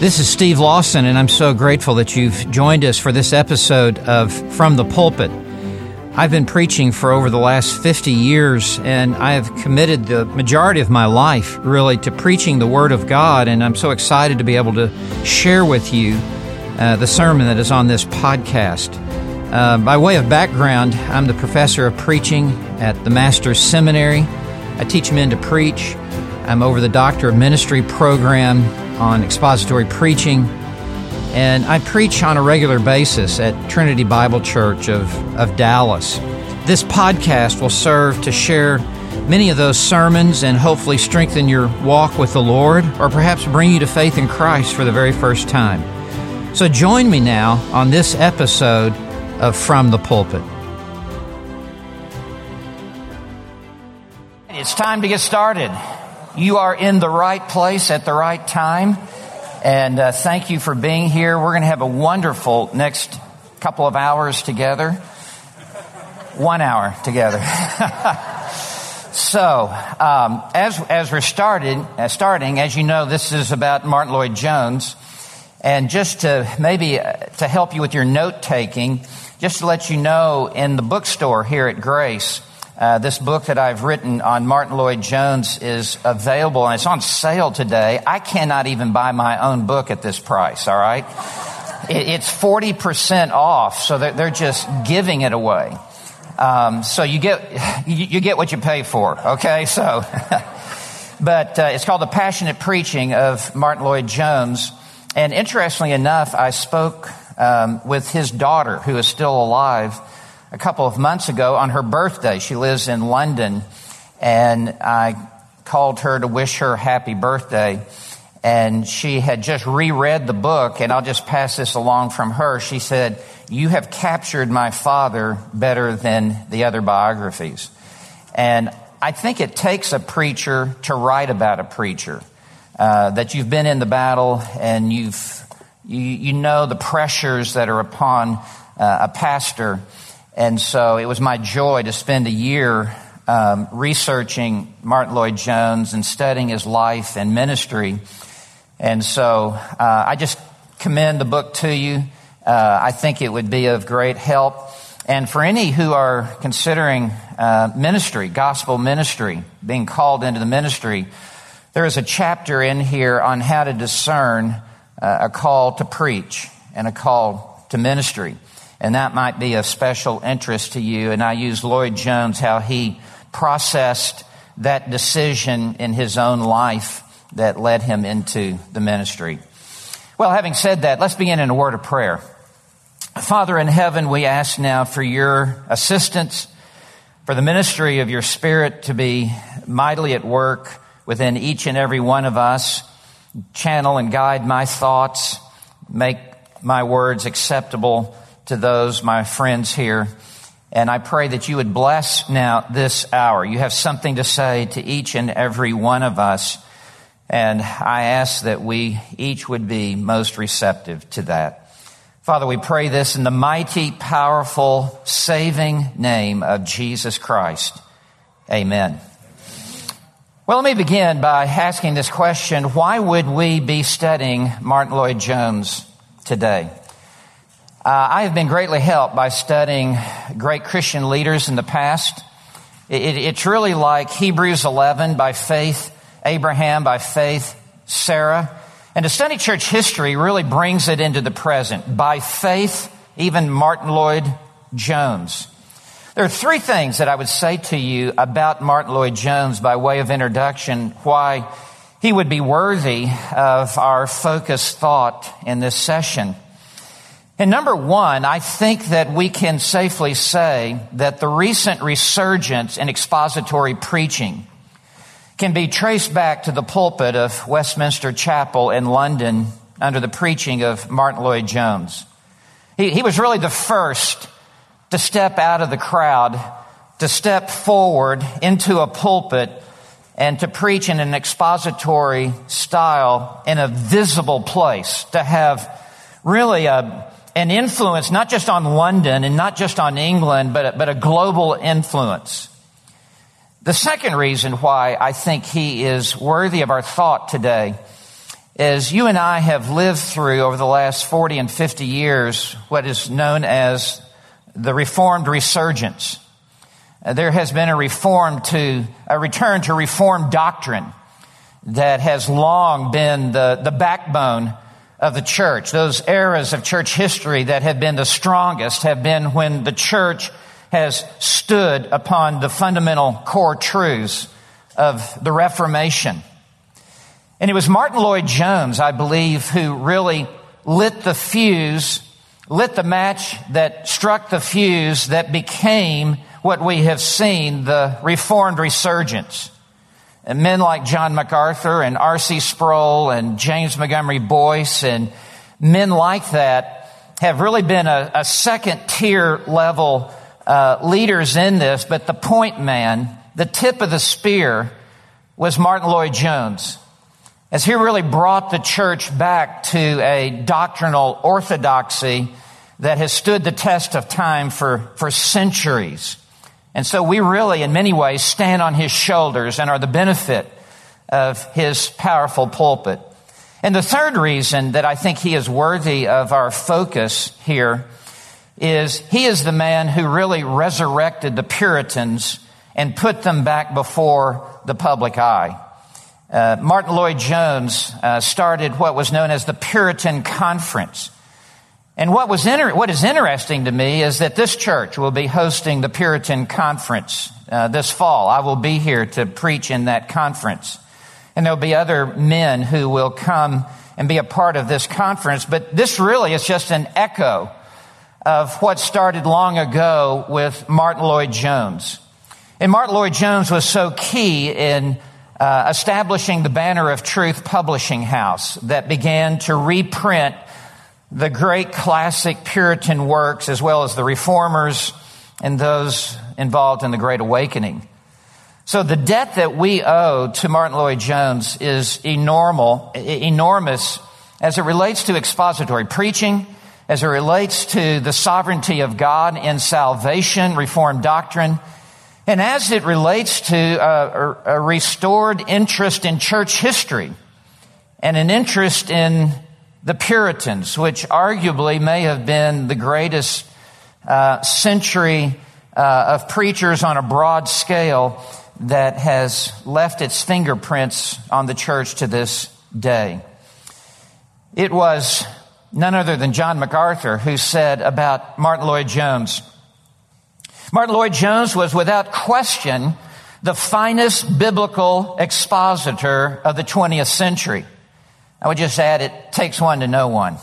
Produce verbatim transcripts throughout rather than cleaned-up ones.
This is Steve Lawson, and I'm so grateful that you've joined us for this episode of From the Pulpit. I've been preaching for over the last fifty years, and I have committed the majority of my life, really, to preaching the Word of God, and I'm so excited to be able to share with you uh, the sermon that is on this podcast. Uh, by way of background, I'm the professor of preaching at the Master's Seminary. I teach men to preach. I'm over the Doctor of Ministry program on expository preaching, and I preach on a regular basis at Trinity Bible Church of, of Dallas. This podcast will serve to share many of those sermons and hopefully strengthen your walk with the Lord, or perhaps bring you to faith in Christ for the very first time. So join me now on this episode of From the Pulpit. It's time to get started. You are in the right place at the right time, and uh, thank you for being here. We're going to have a wonderful next couple of hours together. One hour together. So, um, as as we're started, uh, starting, as you know, this is about Martyn Lloyd-Jones, and just to maybe uh, to help you with your note taking, just to let you know, in the bookstore here at Grace, Uh, this book that I've written on Martyn Lloyd-Jones is available, and it's on sale today. I cannot even buy my own book at this price, all right? It, it's forty percent off, so they're, they're just giving it away. Um, so you get you, you get what you pay for, okay? So, but uh, it's called The Passionate Preaching of Martyn Lloyd-Jones. And interestingly enough, I spoke um, with his daughter, who is still alive, a couple of months ago on her birthday. She lives in London, and I called her to wish her happy birthday. And she had just reread the book, and I'll just pass this along from her. She said, "You have captured my father better than the other biographies." And I think it takes a preacher to write about a preacher, uh, that you've been in the battle, and you've you, you know the pressures that are upon uh, a pastor. And so it was my joy to spend a year um, researching Martyn Lloyd-Jones and studying his life and ministry. And so uh, I just commend the book to you. Uh, I think it would be of great help. And for any who are considering uh, ministry, gospel ministry, being called into the ministry, there is a chapter in here on how to discern uh, a call to preach and a call to ministry. And that might be of special interest to you. And I use Lloyd-Jones, how he processed that decision in his own life that led him into the ministry. Well, having said that, let's begin in a word of prayer. Father in heaven, we ask now for your assistance, for the ministry of your Spirit to be mightily at work within each and every one of us. Channel and guide my thoughts, make my words acceptable to those, my friends here. And I pray that you would bless now this hour. You have something to say to each and every one of us. And I ask that we each would be most receptive to that. Father, we pray this in the mighty, powerful, saving name of Jesus Christ. Amen. Well, let me begin by asking this question: why would we be studying Martyn Lloyd-Jones today? Uh, I have been greatly helped by studying great Christian leaders in the past. It, it, it's really like Hebrews eleven, by faith Abraham, by faith Sarah. And to study church history really brings it into the present. By faith, even Martyn Lloyd-Jones. There are three things that I would say to you about Martyn Lloyd-Jones by way of introduction, why he would be worthy of our focused thought in this session. And number one, I think that we can safely say that the recent resurgence in expository preaching can be traced back to the pulpit of Westminster Chapel in London under the preaching of Martyn Lloyd-Jones. He, he was really the first to step out of the crowd, to step forward into a pulpit and to preach in an expository style in a visible place, to have really a an influence not just on London and not just on England, but, but a global influence. The second reason why I think he is worthy of our thought today is you and I have lived through over the last forty and fifty years what is known as the Reformed resurgence. Uh, there has been a reform to, a return to Reformed doctrine that has long been the, the backbone of the church. Those eras of church history that have been the strongest have been when the church has stood upon the fundamental core truths of the Reformation. And it was Martin Lloyd-Jones, I believe, who really lit the fuse, lit the match that struck the fuse that became what we have seen, the Reformed resurgence. And men like John MacArthur and R C Sproul and James Montgomery Boyce and men like that have really been a, a second-tier level uh, leaders in this. But the point man, the tip of the spear, was Martin Lloyd-Jones, as he really brought the church back to a doctrinal orthodoxy that has stood the test of time for, for centuries. And so we really, in many ways, stand on his shoulders and are the benefit of his powerful pulpit. And the third reason that I think he is worthy of our focus here is he is the man who really resurrected the Puritans and put them back before the public eye. Uh, Martin Lloyd-Jones uh, started what was known as the Puritan Conference. And what was inter- what is interesting to me is that this church will be hosting the Puritan Conference uh, this fall. I will be here to preach in that conference. And there'll be other men who will come and be a part of this conference. But this really is just an echo of what started long ago with Martin Lloyd-Jones. And Martin Lloyd-Jones was so key in uh, establishing the Banner of Truth publishing house that began to reprint the great classic Puritan works, as well as the Reformers and those involved in the Great Awakening. So the debt that we owe to Martin Lloyd-Jones is enormous, enormous as it relates to expository preaching, as it relates to the sovereignty of God in salvation, Reformed doctrine, and as it relates to a, a restored interest in church history and an interest in the Puritans, which arguably may have been the greatest uh, century uh, of preachers on a broad scale that has left its fingerprints on the church to this day. It was none other than John MacArthur who said about Martin Lloyd-Jones, Martin Lloyd-Jones was without question the finest biblical expositor of the twentieth century. I would just add, it takes one to know one.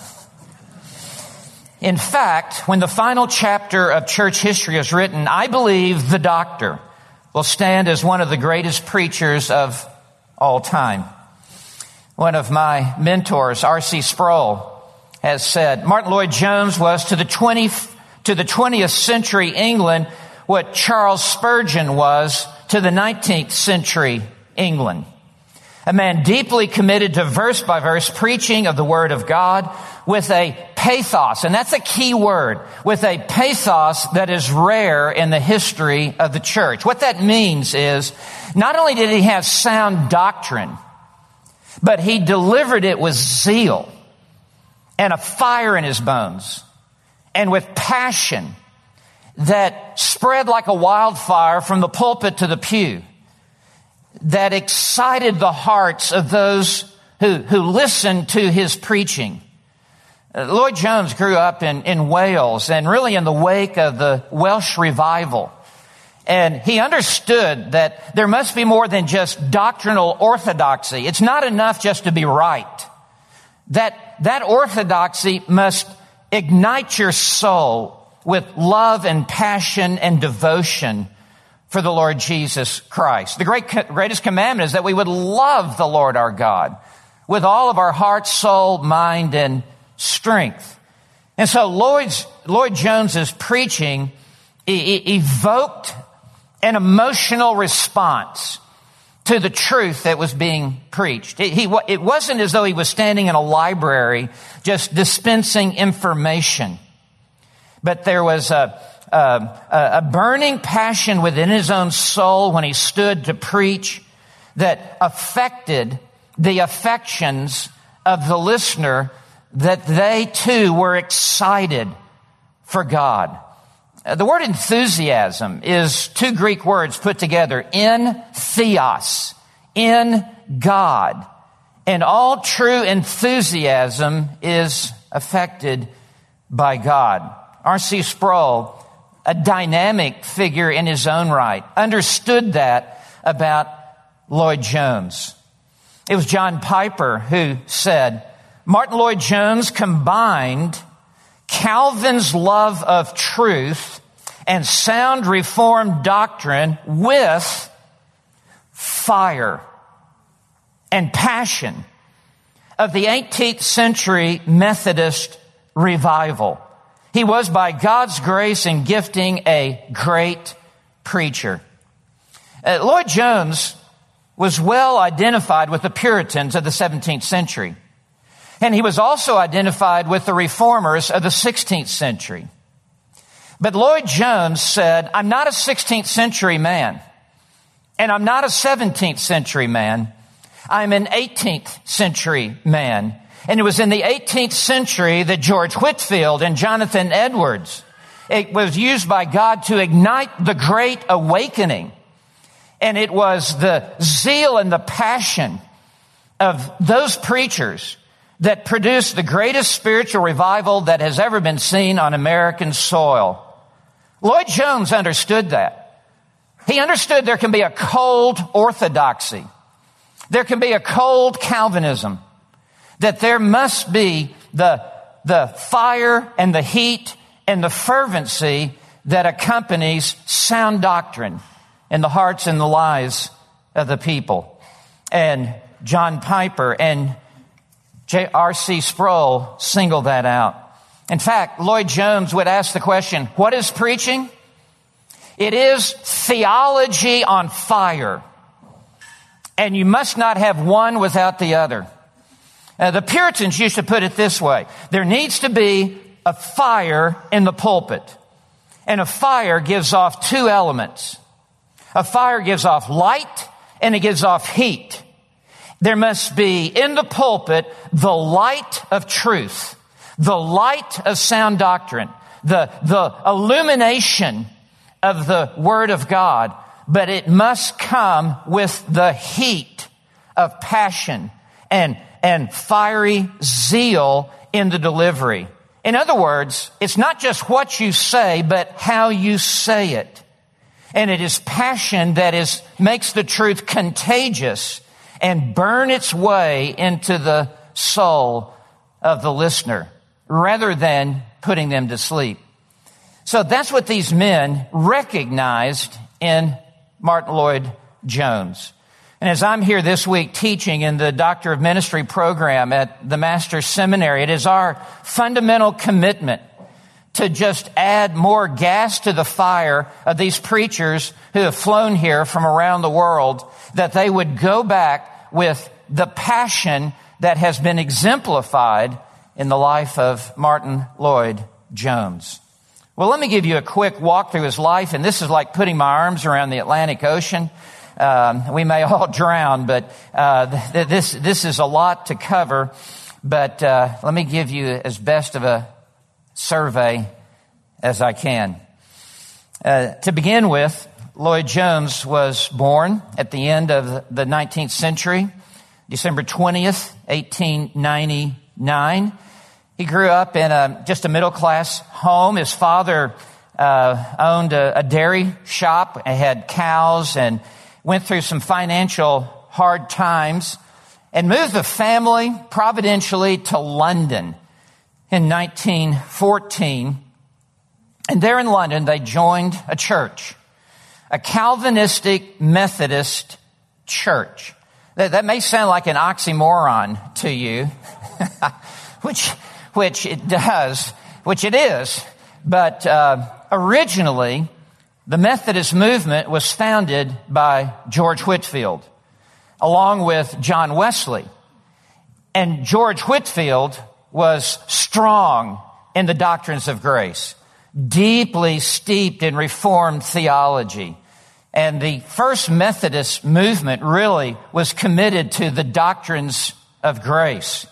In fact, when the final chapter of church history is written, I believe the doctor will stand as one of the greatest preachers of all time. One of my mentors, R C Sproul, has said, Martin Lloyd-Jones was to the twentieth, to the twentieth century England what Charles Spurgeon was to the nineteenth century England. A man deeply committed to verse-by-verse preaching of the Word of God with a pathos, and that's a key word, with a pathos that is rare in the history of the church. What that means is, not only did he have sound doctrine, but he delivered it with zeal and a fire in his bones and with passion that spread like a wildfire from the pulpit to the pew, that excited the hearts of those who, who listened to his preaching. Uh, Lloyd-Jones grew up in, in Wales and really in the wake of the Welsh revival. And he understood that there must be more than just doctrinal orthodoxy. It's not enough just to be right. That, that orthodoxy must ignite your soul with love and passion and devotion for the Lord Jesus Christ. The great, greatest commandment is that we would love the Lord our God with all of our heart, soul, mind, and strength. And so Lloyd's, Lloyd-Jones's preaching e- e- evoked an emotional response to the truth that was being preached. It, he, it wasn't as though he was standing in a library just dispensing information, but there was a Uh, a burning passion within his own soul when he stood to preach that affected the affections of the listener that they too were excited for God. Uh, the word enthusiasm is two Greek words put together, in theos, in God. And all true enthusiasm is affected by God. R C Sproul, a dynamic figure in his own right, understood that about Lloyd Jones. It was John Piper who said, Martin Lloyd Jones combined Calvin's love of truth and sound Reformed doctrine with fire and passion of the eighteenth century Methodist revival. He was, by God's grace and gifting, a great preacher. Uh, Lloyd Jones was well identified with the Puritans of the seventeenth century. And he was also identified with the Reformers of the sixteenth century. But Lloyd Jones said, I'm not a sixteenth century man, and I'm not a seventeenth century man. I'm an eighteenth century man. And it was in the eighteenth century that George Whitefield and Jonathan Edwards, it was used by God to ignite the Great Awakening. And it was the zeal and the passion of those preachers that produced the greatest spiritual revival that has ever been seen on American soil. Lloyd Jones understood that. He understood there can be a cold orthodoxy. There can be a cold Calvinism. That there must be the, the fire and the heat and the fervency that accompanies sound doctrine in the hearts and the lives of the people. And John Piper and R C Sproul singled that out. In fact, Lloyd Jones would ask the question, what is preaching? It is theology on fire. And you must not have one without the other. Uh, the Puritans used to put it this way. There needs to be a fire in the pulpit. And a fire gives off two elements. A fire gives off light and it gives off heat. There must be in the pulpit the light of truth, the light of sound doctrine, the, the illumination of the Word of God, but it must come with the heat of passion and, and fiery zeal in the delivery. In other words, it's not just what you say, but how you say it. And it is passion that is, makes the truth contagious and burn its way into the soul of the listener rather than putting them to sleep. So that's what these men recognized in Martin Lloyd Jones. And as I'm here this week teaching in the Doctor of Ministry program at the Master's Seminary, it is our fundamental commitment to just add more gas to the fire of these preachers who have flown here from around the world, that they would go back with the passion that has been exemplified in the life of Martin Lloyd Jones. Well, let me give you a quick walk through his life, and this is like putting my arms around the Atlantic Ocean. Um, we may all drown, but uh, th- this this is a lot to cover. But uh, let me give you as best of a survey as I can. Uh, to begin with, Lloyd Jones was born at the end of the nineteenth century, December twentieth, eighteen ninety-nine. He grew up in a, just a middle-class home. His father uh, owned a, a dairy shop and had cows, and went through some financial hard times and moved the family providentially to London in nineteen fourteen. And there in London, they joined a church, a Calvinistic Methodist church. That, that may sound like an oxymoron to you, which which it does, which it is. But uh, originally, the Methodist movement was founded by George Whitefield, along with John Wesley. And George Whitefield was strong in the doctrines of grace, deeply steeped in Reformed theology. And the first Methodist movement really was committed to the doctrines of grace.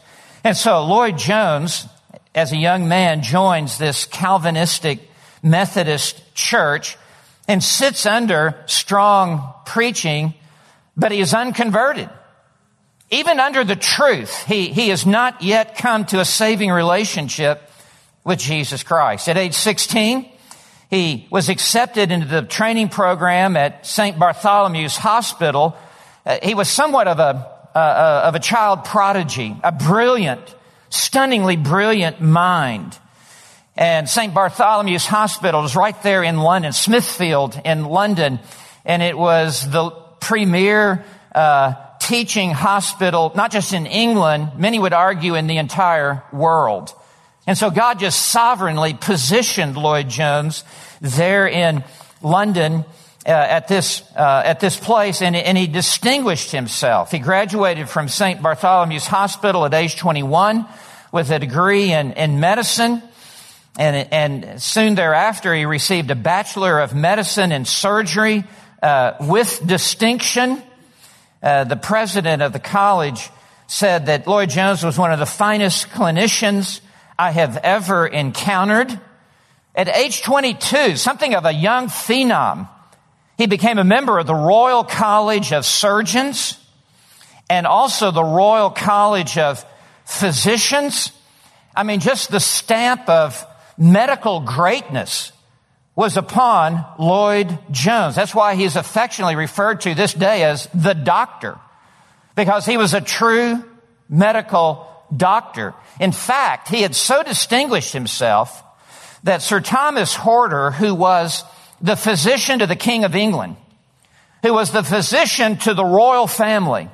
And so Lloyd Jones, as a young man, joins this Calvinistic Methodist church and sits under strong preaching, but he is unconverted. Even under the truth, he, he has not yet come to a saving relationship with Jesus Christ. At age sixteen, he was accepted into the training program at Saint Bartholomew's Hospital. Uh, he was somewhat of a, uh, of a child prodigy, a brilliant, stunningly brilliant mind. And Saint Bartholomew's Hospital is right there in London, Smithfield in London. And it was the premier uh, teaching hospital, not just in England, many would argue in the entire world. And so God just sovereignly positioned Lloyd Jones there in London uh, at this uh, at this place, and, and he distinguished himself. He graduated from Saint Bartholomew's Hospital at age twenty-one with a degree in, in medicine. And, and soon thereafter, he received a Bachelor of Medicine in Surgery uh, with distinction. Uh, the president of the college said that Lloyd Jones was one of the finest clinicians I have ever encountered. At age twenty-two, something of a young phenom, he became a member of the Royal College of Surgeons and also the Royal College of Physicians. I mean, just the stamp of medical greatness was upon Lloyd Jones. That's why he's affectionately referred to this day as the doctor, because he was a true medical doctor. In fact, he had so distinguished himself that Sir Thomas Horder, who was the physician to the King of England, who was the physician to the royal family,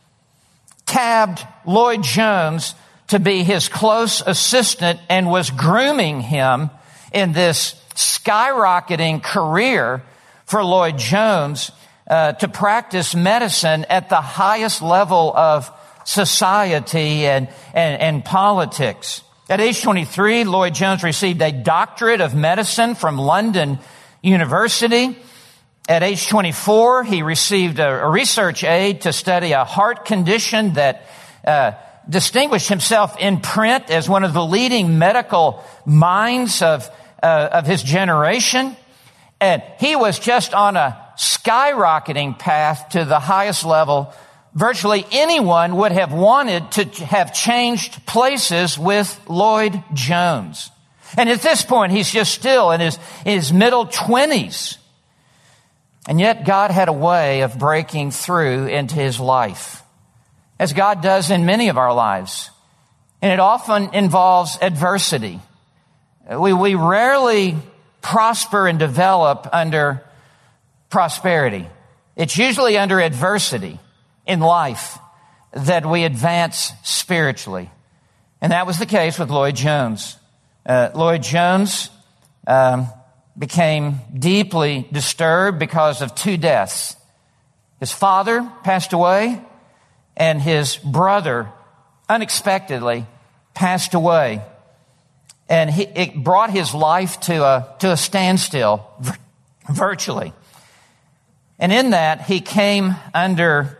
tabbed Lloyd Jones to be his close assistant and was grooming him in this skyrocketing career for Lloyd Jones uh, to practice medicine at the highest level of society and, and, and politics. At age twenty-three, Lloyd Jones received a doctorate of medicine from London University. At age twenty-four, he received a, a research aid to study a heart condition that uh, distinguished himself in print as one of the leading medical minds of, uh, of his generation. And he was just on a skyrocketing path to the highest level. Virtually anyone would have wanted to have changed places with Lloyd Jones. And at this point, he's just still in his, in his middle twenties. And yet God had a way of breaking through into his life, as God does in many of our lives. And it often involves adversity. We, we rarely prosper and develop under prosperity. It's usually under adversity in life that we advance spiritually. And that was the case with Lloyd Jones. Uh, Lloyd Jones um, became deeply disturbed because of two deaths. His father passed away, and his brother unexpectedly passed away. And he, it brought his life to a, to a standstill, virtually. And in that, he came under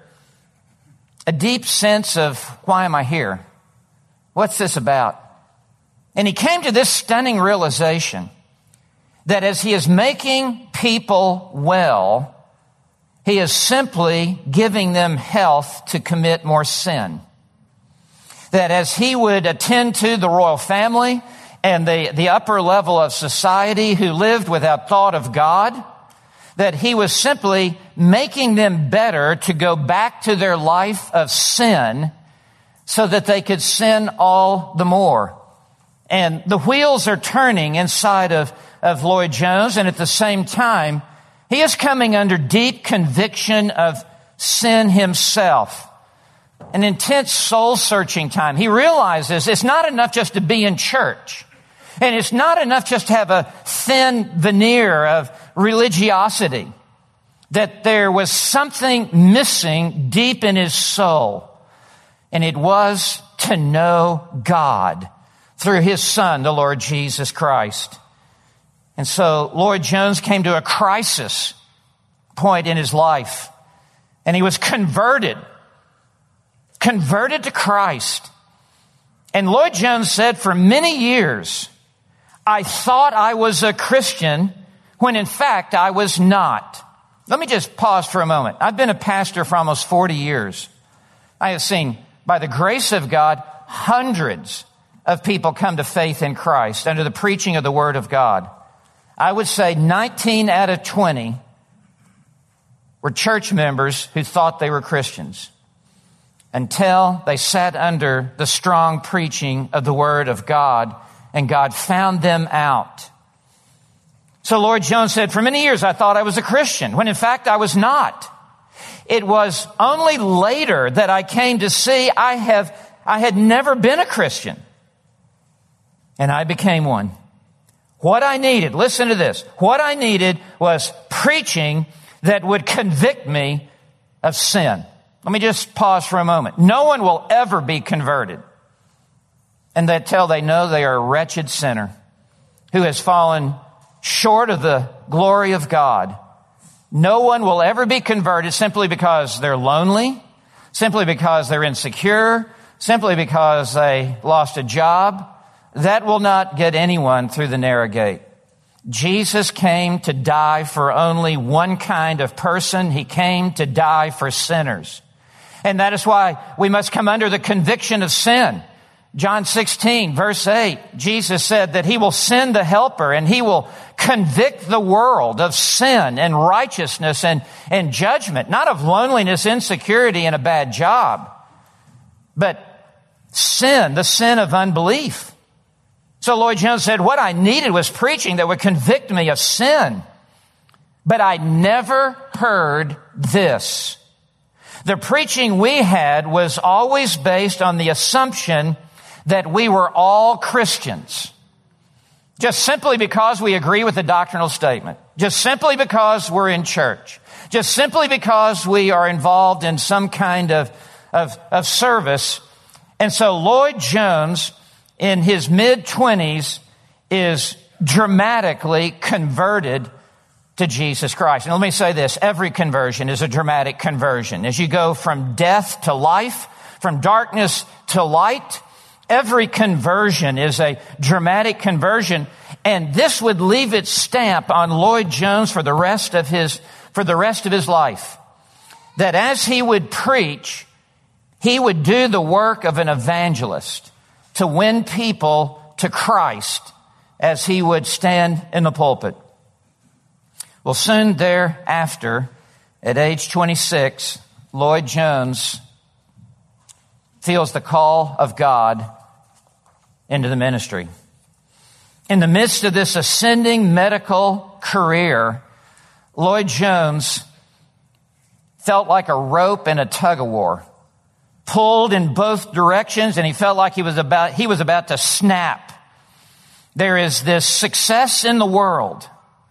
a deep sense of, why am I here? What's this about? And he came to this stunning realization that as he is making people well, he is simply giving them health to commit more sin. That as he would attend to the royal family and the, the upper level of society who lived without thought of God, that he was simply making them better to go back to their life of sin so that they could sin all the more. And the wheels are turning inside of, of Lloyd Jones, and at the same time, he is coming under deep conviction of sin himself. An intense soul-searching time. He realizes it's not enough just to be in church. And it's not enough just to have a thin veneer of religiosity. That there was something missing deep in his soul. And it was to know God through his Son, the Lord Jesus Christ. And so Lloyd Jones came to a crisis point in his life. And he was converted. Converted to Christ. And Lloyd Jones said, for many years, I thought I was a Christian when in fact I was not. Let me just pause for a moment. I've been a pastor for almost forty years. I have seen, by the grace of God, hundreds of people come to faith in Christ under the preaching of the Word of God. I would say nineteen out of twenty were church members who thought they were Christians until they sat under the strong preaching of the Word of God, and God found them out. So Lloyd Jones said, for many years I thought I was a Christian, when in fact I was not. It was only later that I came to see I have, I had never been a Christian. And I became one. What I needed, listen to this, what I needed was preaching that would convict me of sin. Let me just pause for a moment. No one will ever be converted until they know they are a wretched sinner who has fallen short of the glory of God. No one will ever be converted simply because they're lonely, simply because they're insecure, simply because they lost a job. That will not get anyone through the narrow gate. Jesus came to die for only one kind of person. He came to die for sinners. And that is why we must come under the conviction of sin. John sixteen, verse eight, Jesus said that He will send the Helper and He will convict the world of sin and righteousness and, and judgment, not of loneliness, insecurity, and a bad job, but sin, the sin of unbelief. So Lloyd Jones said, what I needed was preaching that would convict me of sin. But I never heard this. The preaching we had was always based on the assumption that we were all Christians. Just simply because we agree with the doctrinal statement. Just simply because we're in church. Just simply because we are involved in some kind of, of, of service. And so Lloyd Jones, in his mid-twenties, is dramatically converted to Jesus Christ. And let me say this, every conversion is a dramatic conversion. As you go from death to life, from darkness to light, every conversion is a dramatic conversion. And this would leave its stamp on Lloyd Jones for the rest of his, for the rest of his life. That as he would preach, he would do the work of an evangelist to win people to Christ as he would stand in the pulpit. Well, soon thereafter, at age twenty-six, Lloyd Jones feels the call of God into the ministry. In the midst of this ascending medical career, Lloyd Jones felt like a rope in a tug-of-war, pulled in both directions, and he felt like he was about, he was about to snap. There is this success in the world,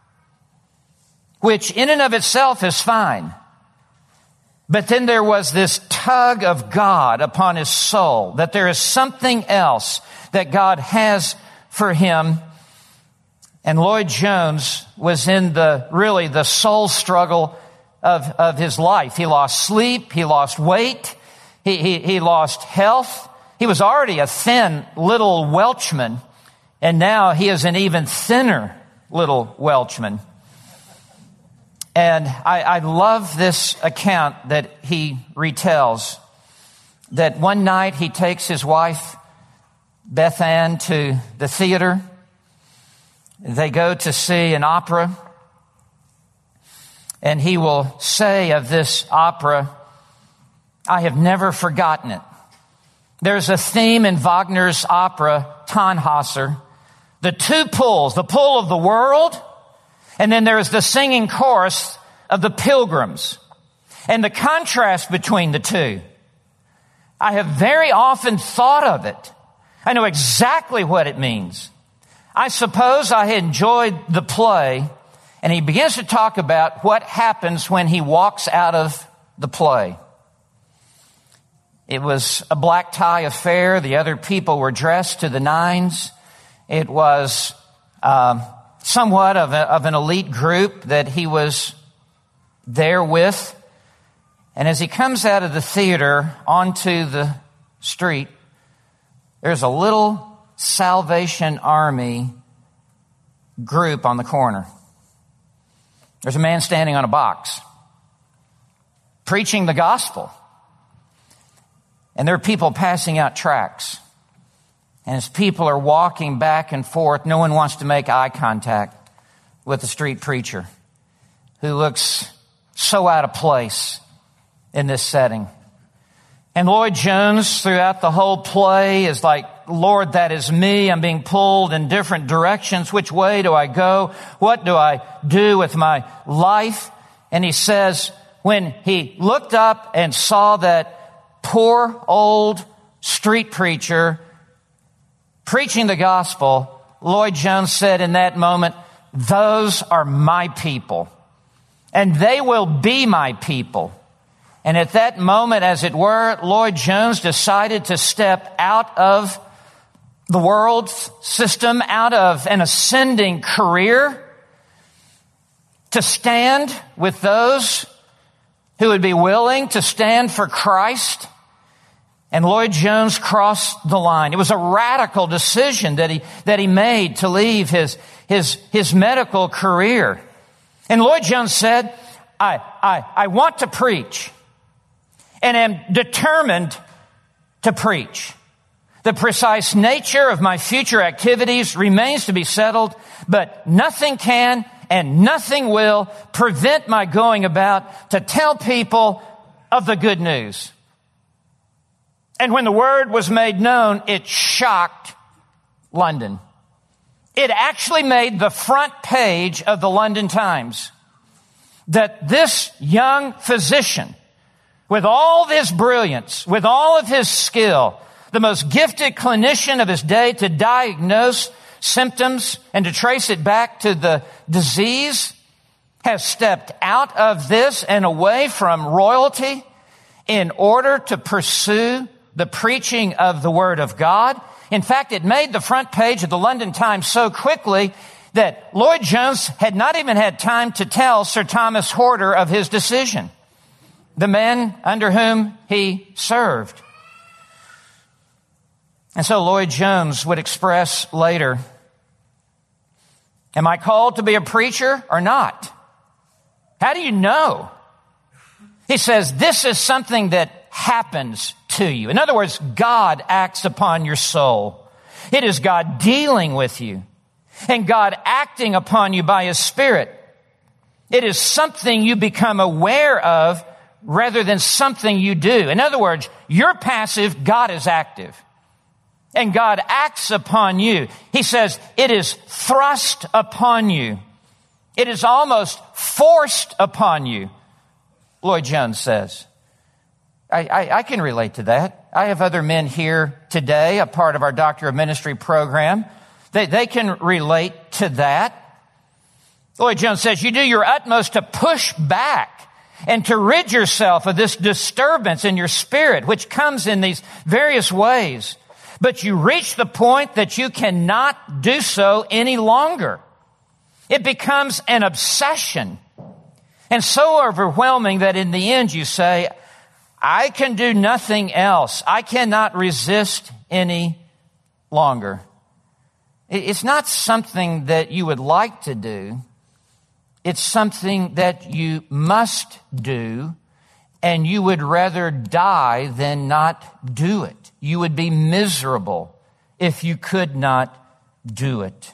which in and of itself is fine. But then there was this tug of God upon his soul, that there is something else that God has for him. And Lloyd Jones was in the, really the soul struggle of, of his life. He lost sleep, he lost weight, he, he, he lost health. He was already a thin little Welshman, and now he is an even thinner little Welshman. And I, I love this account that he retells, that one night he takes his wife, Beth Ann, to the theater. They go to see an opera. And he will say of this opera, I have never forgotten it. There's a theme in Wagner's opera, Tannhäuser, the two pulls, the pull of the world, and then there is the singing chorus of the pilgrims. And the contrast between the two, I have very often thought of it. I know exactly what it means. I suppose I had enjoyed the play, and he begins to talk about what happens when he walks out of the play. It was a black tie affair. The other people were dressed to the nines. It was um, somewhat of, a, of an elite group that he was there with. And as he comes out of the theater onto the street, there's a little Salvation Army group on the corner. There's a man standing on a box, preaching the gospel. And there are people passing out tracts. And as people are walking back and forth, no one wants to make eye contact with the street preacher who looks so out of place in this setting. And Lloyd Jones, throughout the whole play, is like, Lord, that is me. I'm being pulled in different directions. Which way do I go? What do I do with my life? And he says, when he looked up and saw that poor old street preacher preaching the gospel, Lloyd Jones said in that moment, those are my people, and they will be my people. And at that moment, as it were, Lloyd Jones decided to step out of the world system, out of an ascending career, to stand with those who would be willing to stand for Christ. And Lloyd Jones crossed the line. It was a radical decision that he, that he made to leave his, his, his medical career. And Lloyd Jones said, I, I, I want to preach and am determined to preach. The precise nature of my future activities remains to be settled, but nothing can and nothing will prevent my going about to tell people of the good news. And when the word was made known, it shocked London. It actually made the front page of the London Times that this young physician, with all of his brilliance, with all of his skill, the most gifted clinician of his day to diagnose symptoms and to trace it back to the disease, has stepped out of this and away from royalty in order to pursue the preaching of the Word of God. In fact, it made the front page of the London Times so quickly that Lloyd Jones had not even had time to tell Sir Thomas Horder of his decision, the man under whom he served. And so Lloyd Jones would express later, am I called to be a preacher or not? How do you know? He says, this is something that happens to you. In other words, God acts upon your soul. It is God dealing with you and God acting upon you by His Spirit. It is something you become aware of rather than something you do. In other words, you're passive, God is active. And God acts upon you. He says, it is thrust upon you. It is almost forced upon you, Lloyd Jones says. I, I, I can relate to that. I have other men here today, a part of our Doctor of Ministry program. They, they can relate to that. Lloyd Jones says, you do your utmost to push back and to rid yourself of this disturbance in your spirit, which comes in these various ways. But you reach the point that you cannot do so any longer. It becomes an obsession and so overwhelming that in the end you say, I can do nothing else. I cannot resist any longer. It's not something that you would like to do. It's something that you must do, and you would rather die than not do it. You would be miserable if you could not do it.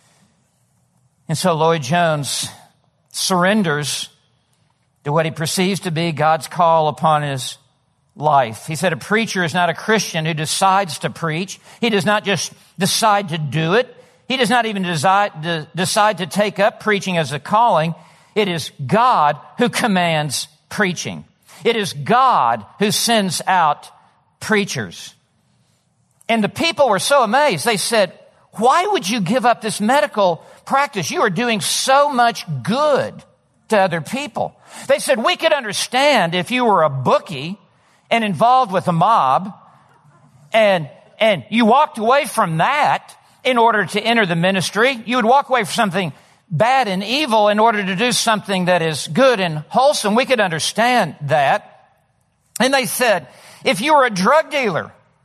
And so Lloyd Jones surrenders to what he perceives to be God's call upon his life. He said a preacher is not a Christian who decides to preach. He does not just decide to do it. He does not even decide to, decide to take up preaching as a calling. It is God who commands preaching. It is God who sends out preachers. And the people were so amazed. They said, why would you give up this medical practice? You are doing so much good to other people. They said, we could understand if you were a bookie and involved with a mob and, and you walked away from that in order to enter the ministry. You would walk away from something bad and evil in order to do something that is good and wholesome. We could understand that. And they said, if you were a drug dealer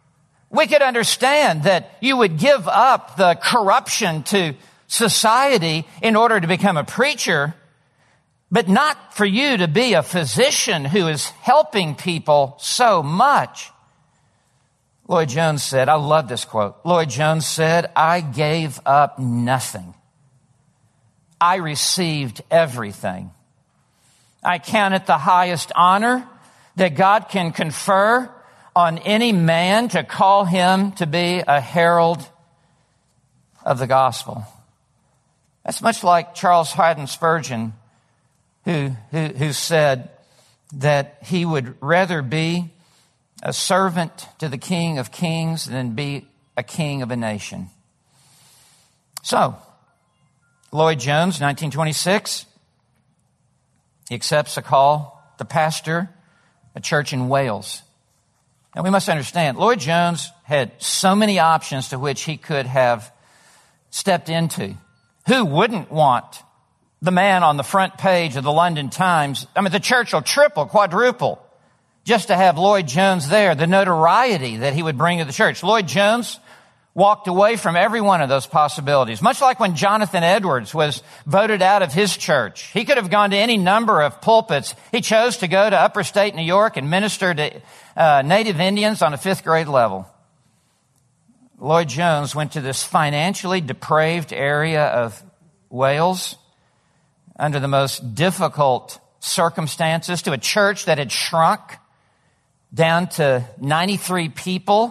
We could understand that you would give up the corruption to society in order to become a preacher, but not for you to be a physician who is helping people so much. Lloyd Jones said, I love this quote. Lloyd Jones said, I gave up nothing. I received everything. I count it the highest honor that God can confer on any man to call him to be a herald of the gospel. That's much like Charles Haddon Spurgeon, who, who, who said that he would rather be a servant to the King of Kings than be a king of a nation. So, Lloyd Jones, nineteen twenty-six, he accepts a call to pastor a church in Wales. And we must understand, Lloyd Jones had so many options to which he could have stepped into. Who wouldn't want the man on the front page of the London Times? I mean, the church will triple, quadruple, just to have Lloyd Jones there, the notoriety that he would bring to the church. Lloyd Jones walked away from every one of those possibilities. Much like when Jonathan Edwards was voted out of his church. He could have gone to any number of pulpits. He chose to go to upper state New York and minister to uh, native Indians on a fifth grade level. Lloyd Jones went to this financially depraved area of Wales under the most difficult circumstances, to a church that had shrunk down to ninety-three people.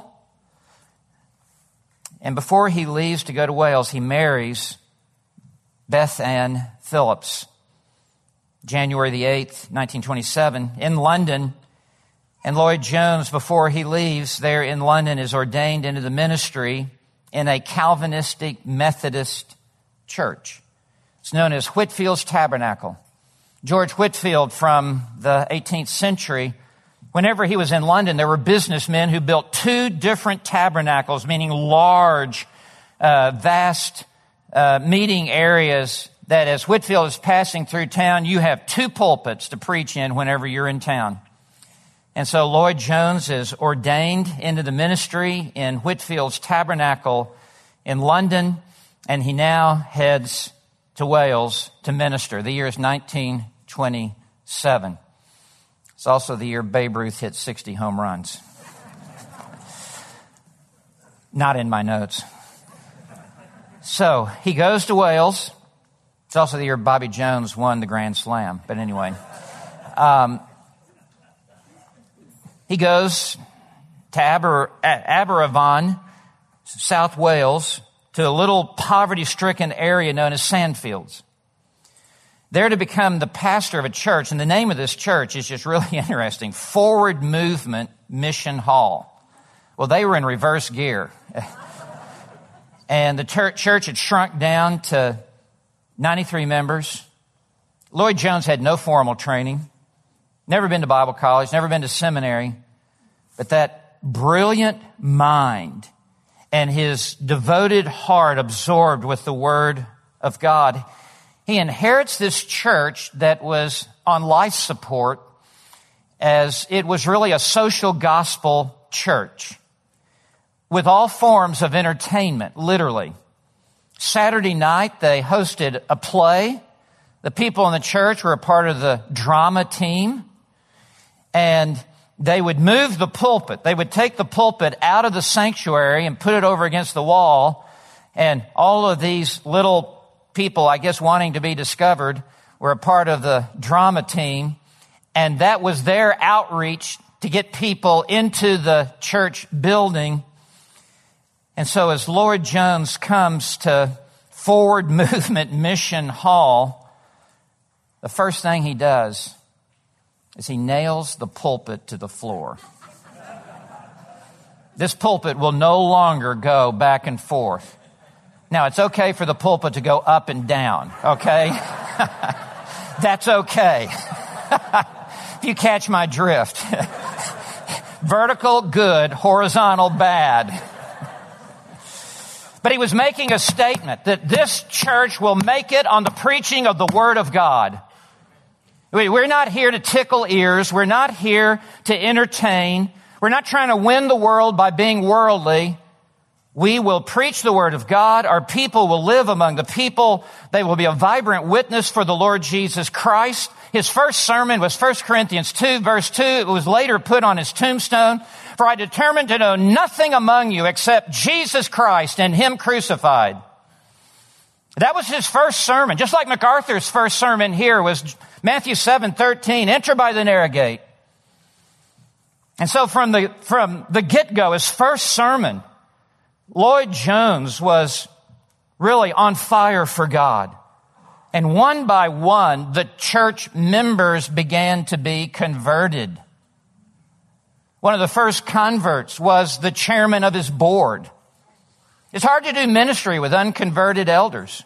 And before he leaves to go to Wales, he marries Beth Ann Phillips, January the eighth, nineteen twenty-seven, in London. And Lloyd Jones, before he leaves there in London, is ordained into the ministry in a Calvinistic Methodist church. It's known as Whitfield's Tabernacle. George Whitfield, from the eighteenth century, whenever he was in London, there were businessmen who built two different tabernacles, meaning large, uh, vast uh, meeting areas that as Whitfield is passing through town, you have two pulpits to preach in whenever you're in town. And so Lloyd Jones is ordained into the ministry in Whitfield's Tabernacle in London, and he now heads to Wales to minister. The year is nineteen twenty-seven. It's also the year Babe Ruth hit sixty home runs. Not in my notes. So he goes to Wales. It's also the year Bobby Jones won the Grand Slam. But anyway, um, he goes to Aber, Aberavon, South Wales, to a little poverty-stricken area known as Sandfields. There to become the pastor of a church, and the name of this church is just really interesting, Forward Movement Mission Hall. Well, they were in reverse gear. And the ter- church had shrunk down to ninety-three members. Lloyd Jones had no formal training, never been to Bible college, never been to seminary, but that brilliant mind and his devoted heart absorbed with the Word of God, he inherits this church that was on life support, as it was really a social gospel church with all forms of entertainment, literally. Saturday night, they hosted a play. The people in the church were a part of the drama team, and they would move the pulpit. They would take the pulpit out of the sanctuary and put it over against the wall, and all of these little people, I guess, wanting to be discovered, were a part of the drama team, and that was their outreach to get people into the church building. And so as Lloyd Jones comes to Forward Movement Mission Hall, the first thing he does is he nails the pulpit to the floor. This pulpit will no longer go back and forth. Now, it's okay for the pulpit to go up and down, okay? That's okay. If you catch my drift. Vertical, good. Horizontal, bad. But he was making a statement that this church will make it on the preaching of the Word of God. We're not here to tickle ears. We're not here to entertain. We're not trying to win the world by being worldly. We will preach the word of God. Our people will live among the people. They will be a vibrant witness for the Lord Jesus Christ. His first sermon was First Corinthians two, verse two. It was later put on his tombstone. For I determined to know nothing among you except Jesus Christ and him crucified. That was his first sermon. Just like MacArthur's first sermon here was Matthew seven thirteen, enter by the narrow gate. And so from the, from the get-go, his first sermon, Lloyd Jones was really on fire for God. And one by one, the church members began to be converted. One of the first converts was the chairman of his board. It's hard to do ministry with unconverted elders.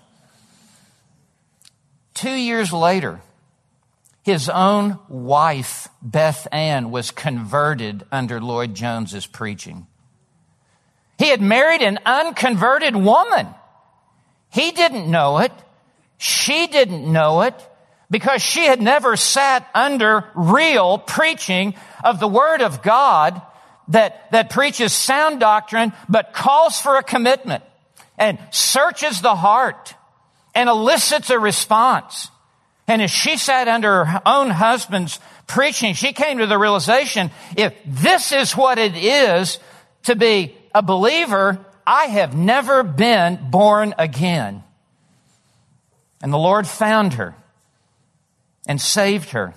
Two years later, his own wife, Beth Ann, was converted under Lloyd Jones's preaching. He had married an unconverted woman. He didn't know it. She didn't know it because she had never sat under real preaching of the Word of God that, that preaches sound doctrine but calls for a commitment and searches the heart and elicits a response. And as she sat under her own husband's preaching, she came to the realization, if this is what it is to be a believer, I have never been born again. And the Lord found her and saved her.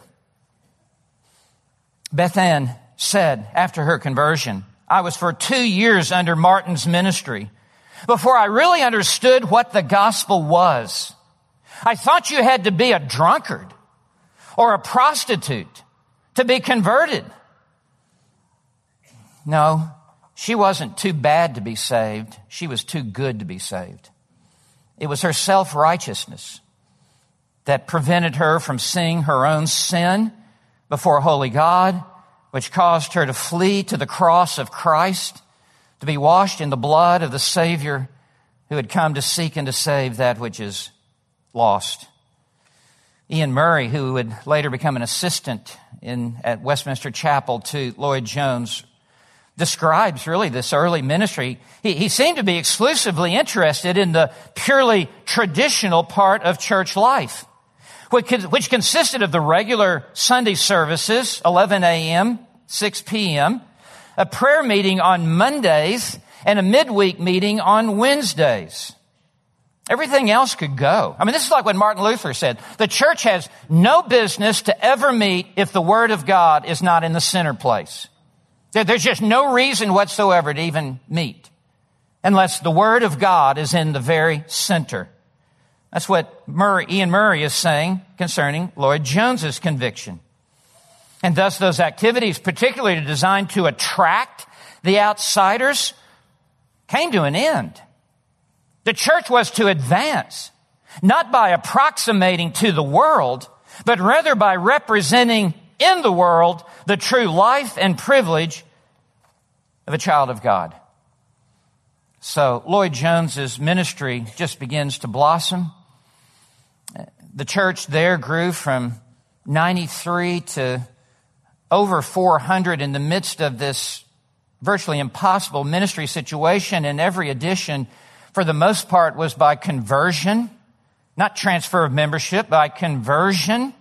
Beth Ann said after her conversion, I was for two years under Martin's ministry before I really understood what the gospel was. I thought you had to be a drunkard or a prostitute to be converted. No, she wasn't too bad to be saved. She was too good to be saved. It was her self-righteousness that prevented her from seeing her own sin before a holy God, which caused her to flee to the cross of Christ, to be washed in the blood of the Savior who had come to seek and to save that which is lost. Ian Murray, who would later become an assistant in at Westminster Chapel to Lloyd Jones, describes really this early ministry. He, he seemed to be exclusively interested in the purely traditional part of church life, which, which consisted of the regular Sunday services, eleven a.m., six p.m., a prayer meeting on Mondays, and a midweek meeting on Wednesdays. Everything else could go. I mean, this is like what Martin Luther said. The church has no business to ever meet if the Word of God is not in the center place. There's just no reason whatsoever to even meet unless the Word of God is in the very center. That's what Murray, Ian Murray is saying concerning Lloyd Jones's conviction. And thus those activities, particularly designed to attract the outsiders, came to an end. The church was to advance, not by approximating to the world, but rather by representing in the world the true life and privilege of a child of God. So Lloyd Jones's ministry just begins to blossom. The church there grew from ninety-three to over four hundred in the midst of this virtually impossible ministry situation, and every addition, for the most part, was by conversion, not transfer of membership, by conversion.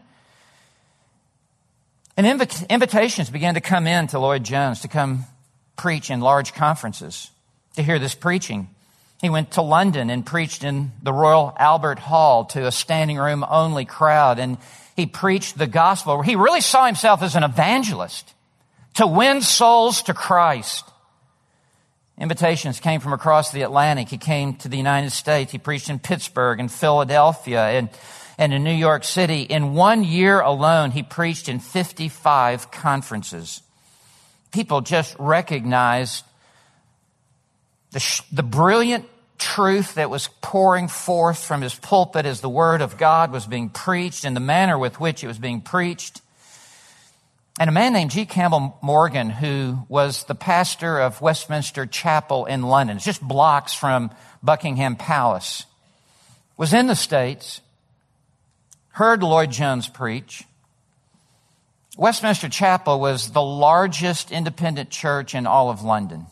And inv- invitations began to come in to Lloyd Jones to come preach in large conferences, to hear this preaching. He went to London and preached in the Royal Albert Hall to a standing room only crowd, and he preached the gospel. He really saw himself as an evangelist to win souls to Christ. Invitations came from across the Atlantic. He came to the United States. He preached in Pittsburgh and Philadelphia and, and in New York City. In one year alone, he preached in fifty-five conferences. People just recognized the, sh- the brilliant truth that was pouring forth from his pulpit as the Word of God was being preached and the manner with which it was being preached. And a man named G. Campbell Morgan, who was the pastor of Westminster Chapel in London, it's just blocks from Buckingham Palace, was in the States, heard Lloyd Jones preach, Westminster Chapel was the largest independent church in all of London.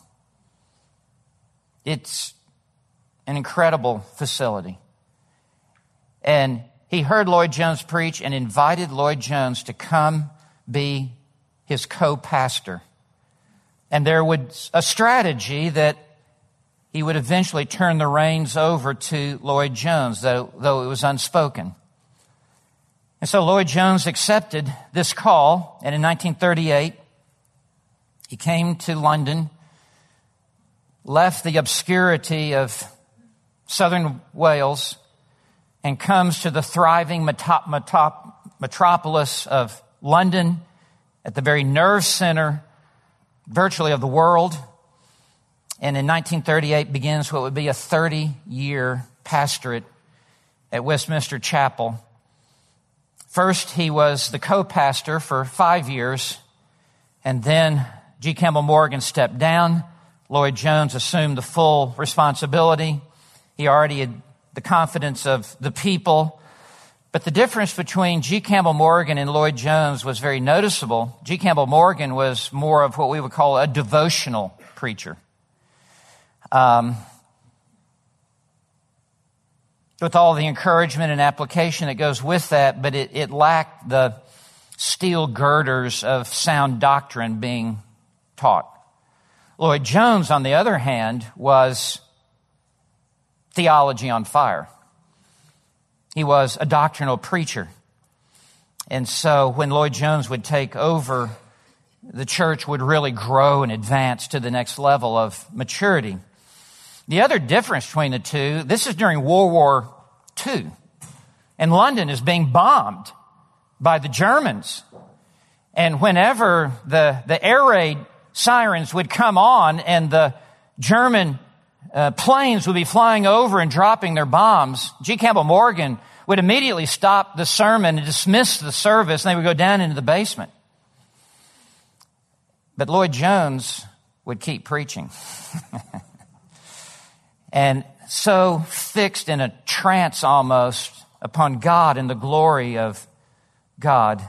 It's an incredible facility. And he heard Lloyd Jones preach and invited Lloyd Jones to come be his co-pastor. And there was a strategy that he would eventually turn the reins over to Lloyd Jones, though, though it was unspoken. And so Lloyd Jones accepted this call, and in nineteen thirty-eight, he came to London, left the obscurity of southern Wales, and comes to the thriving metop- metop- metropolis of London, at the very nerve center, virtually of the world. And in nineteen thirty-eight begins what would be a thirty-year pastorate at Westminster Chapel. First, he was the co-pastor for five years, and then G. Campbell Morgan stepped down. Lloyd Jones assumed the full responsibility. He already had the confidence of the people. But the difference between G. Campbell Morgan and Lloyd Jones was very noticeable. G. Campbell Morgan was more of what we would call a devotional preacher. Um, with all the encouragement and application that goes with that, but it, it lacked the steel girders of sound doctrine being taught. Lloyd Jones, on the other hand, was theology on fire. He was a doctrinal preacher. And so when Lloyd Jones would take over, the church would really grow and advance to the next level of maturity. The other difference between the two, this is during World War Two, and London is being bombed by the Germans. And whenever the, the air raid sirens would come on and the German uh, planes would be flying over and dropping their bombs, G. Campbell Morgan would immediately stop the sermon and dismiss the service, and they would go down into the basement. But Lloyd Jones would keep preaching. And so fixed in a trance almost upon God and the glory of God.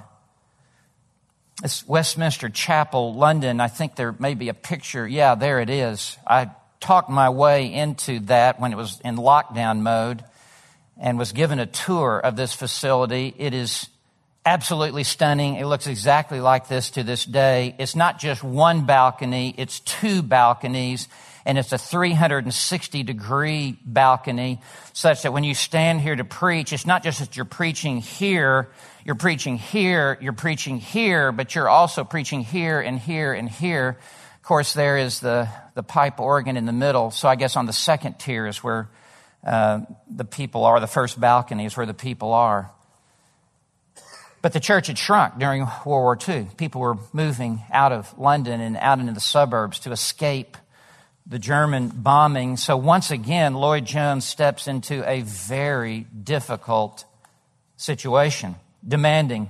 This Westminster Chapel, London, I think there may be a picture. Yeah, there it is. I talked my way into that when it was in lockdown mode and was given a tour of this facility. It is absolutely stunning. It looks exactly like this to this day. It's not just one balcony, it's two balconies. And it's a three hundred sixty degree balcony, such that when you stand here to preach, it's not just that you're preaching here, you're preaching here, you're preaching here, but you're also preaching here and here and here. Of course, there is the, the pipe organ in the middle. So I guess on the second tier is where uh, the people are. The first balcony is where the people are. But the church had shrunk during World War Two. People were moving out of London and out into the suburbs to escape the German bombing. So once again, Lloyd Jones steps into a very difficult situation, demanding.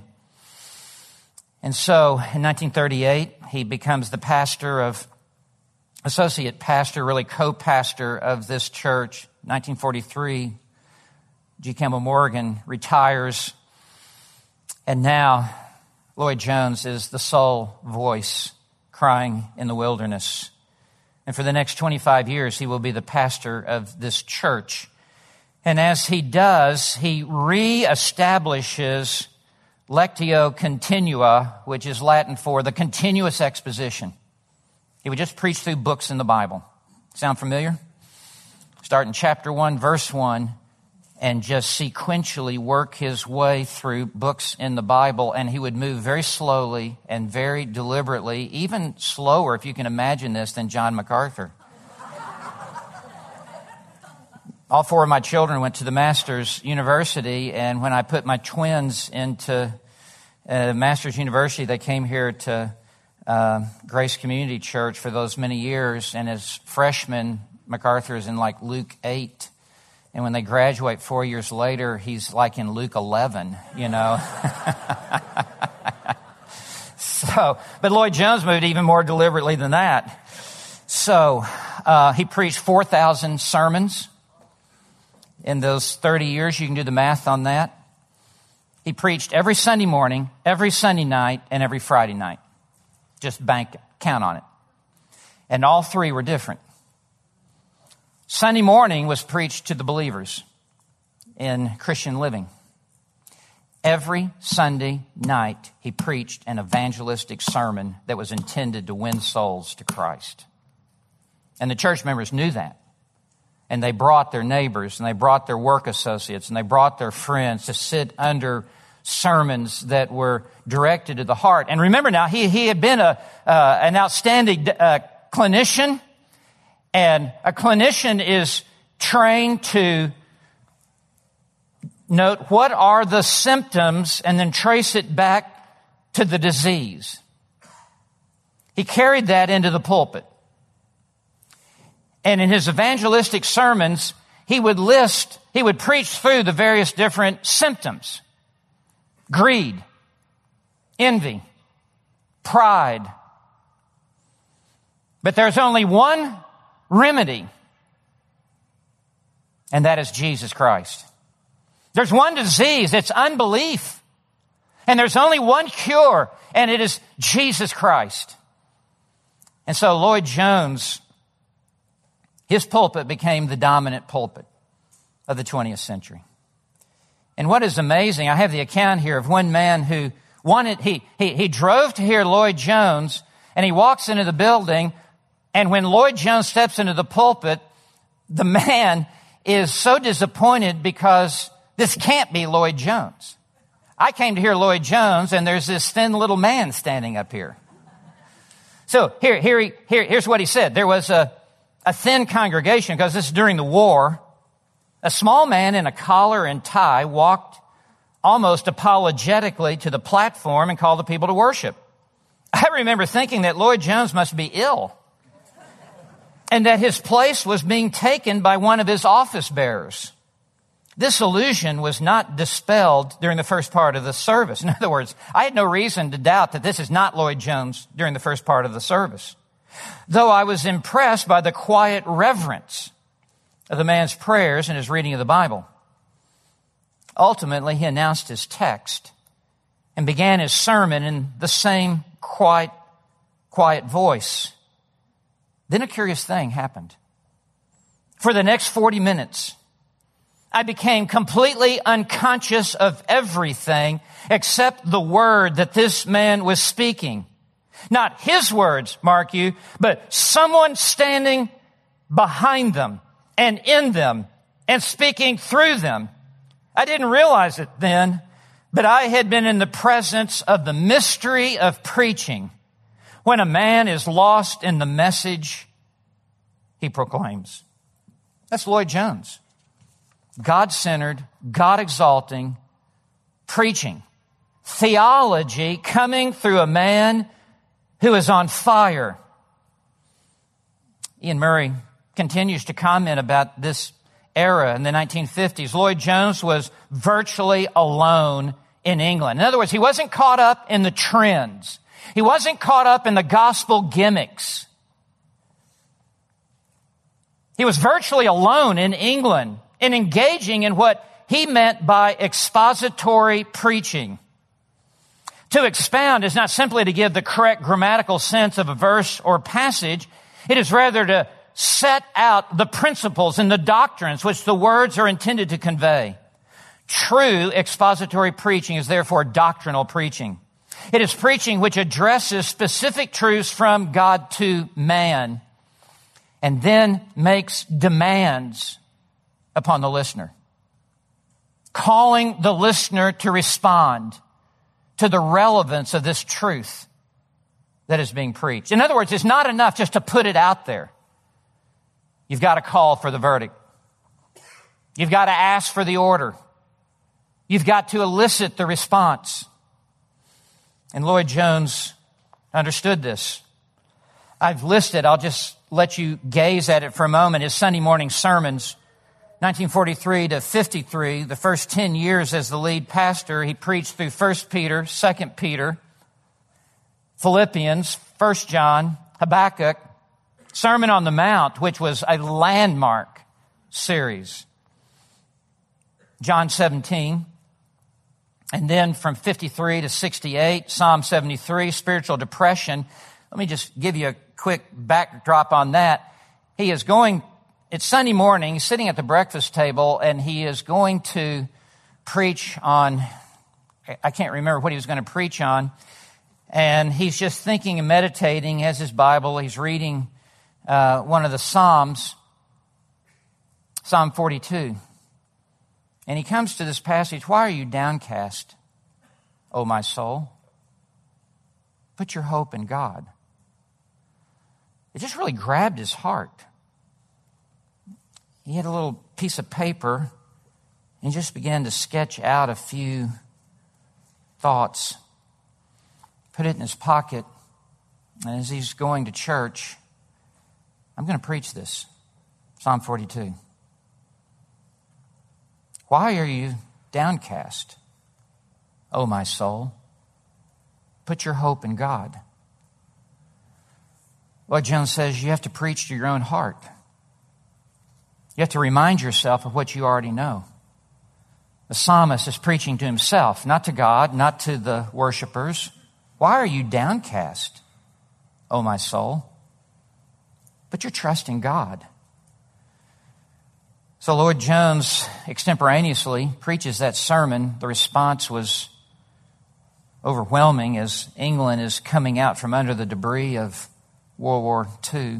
And so in nineteen thirty-eight, he becomes the pastor of, associate pastor, really co-pastor of this church. nineteen forty-three, G. Campbell Morgan retires. And now Lloyd Jones is the sole voice crying in the wilderness. And for the next twenty-five years, he will be the pastor of this church. And as he does, he reestablishes Lectio Continua, which is Latin for the continuous exposition. He would just preach through books in the Bible. Sound familiar? Start in chapter one, verse one, and just sequentially work his way through books in the Bible. And he would move very slowly and very deliberately, even slower, if you can imagine this, than John MacArthur. All four of my children went to the Masters University, and when I put my twins into uh, Masters University, they came here to uh, Grace Community Church for those many years. And as freshmen, MacArthur is in like Luke eight. And when they graduate four years later, he's like in Luke eleven, you know. so, but Lloyd Jones moved even more deliberately than that. So, uh, he preached four thousand sermons in those thirty years. You can do the math on that. He preached every Sunday morning, every Sunday night, and every Friday night. Just bank it, count on it. And all three were different. Sunday morning was preached to the believers in Christian living. Every Sunday night, he preached an evangelistic sermon that was intended to win souls to Christ. And the church members knew that. And they brought their neighbors, and they brought their work associates, and they brought their friends to sit under sermons that were directed to the heart. And remember now, he, he had been a, uh, an outstanding uh, clinician, and a clinician is trained to note what are the symptoms and then trace it back to the disease. He carried that into the pulpit. And in his evangelistic sermons, he would list, he would preach through the various different symptoms. Greed, envy, pride. But there's only one remedy, and that is Jesus Christ. There's one disease, it's unbelief. And there's only one cure, and it is Jesus Christ. And so Lloyd Jones, his pulpit became the dominant pulpit of the twentieth century. And what is amazing, I have the account here of one man who wanted, he, he, he drove to hear Lloyd Jones, and he walks into the building, and when Lloyd Jones steps into the pulpit, the man is so disappointed because this can't be Lloyd Jones. I came to hear Lloyd Jones, and there's this thin little man standing up here. So here, here, he, here here's what he said. There was a, a thin congregation, because this is during the war. A small man in a collar and tie walked almost apologetically to the platform and called the people to worship. I remember thinking that Lloyd Jones must be ill and that his place was being taken by one of his office bearers. This illusion was not dispelled during the first part of the service. In other words, I had no reason to doubt that this is not Lloyd Jones during the first part of the service, though I was impressed by the quiet reverence of the man's prayers and his reading of the Bible. Ultimately, he announced his text and began his sermon in the same quiet, quiet voice. Then a curious thing happened. For the next forty minutes, I became completely unconscious of everything except the word that this man was speaking. Not his words, mark you, but someone standing behind them and in them and speaking through them. I didn't realize it then, but I had been in the presence of the mystery of preaching when a man is lost in the message he proclaims. That's Lloyd Jones. God-centered, God-exalting preaching. Theology coming through a man who is on fire. Ian Murray continues to comment about this era in the nineteen fifties. Lloyd Jones was virtually alone in England. In other words, he wasn't caught up in the trends. He wasn't caught up in the gospel gimmicks. He was virtually alone in England in engaging in what he meant by expository preaching. To expound is not simply to give the correct grammatical sense of a verse or passage. It is rather to set out the principles and the doctrines which the words are intended to convey. True expository preaching is therefore doctrinal preaching. It is preaching which addresses specific truths from God to man and then makes demands upon the listener, calling the listener to respond to the relevance of this truth that is being preached. In other words, it's not enough just to put it out there. You've got to call for the verdict. You've got to ask for the order. You've got to elicit the response. And Lloyd Jones understood this. I've listed, I'll just let you gaze at it for a moment, his Sunday morning sermons. nineteen forty-three to fifty-three, the first ten years as the lead pastor, he preached through First Peter, Second Peter, Philippians, First John, Habakkuk, Sermon on the Mount, which was a landmark series, John seventeen, And then from fifty-three to sixty-eight, Psalm seventy-three, spiritual depression. Let me just give you a quick backdrop on that. He is going, it's Sunday morning, he's sitting at the breakfast table, and he is going to preach on, I can't remember what he was going to preach on, and he's just thinking and meditating, has his Bible, he's reading uh, one of the Psalms, Psalm forty-two. And he comes to this passage, why are you downcast, O my soul? Put your hope in God. It just really grabbed his heart. He had a little piece of paper and just began to sketch out a few thoughts, put it in his pocket, and as he's going to church, I'm going to preach this, Psalm forty-two. Why are you downcast, O my soul? Put your hope in God. Lloyd Jones says you have to preach to your own heart. You have to remind yourself of what you already know. The psalmist is preaching to himself, not to God, not to the worshipers. Why are you downcast, O my soul? But you're trusting God. So Lloyd Jones extemporaneously preaches that sermon. The response was overwhelming as England is coming out from under the debris of World War Two.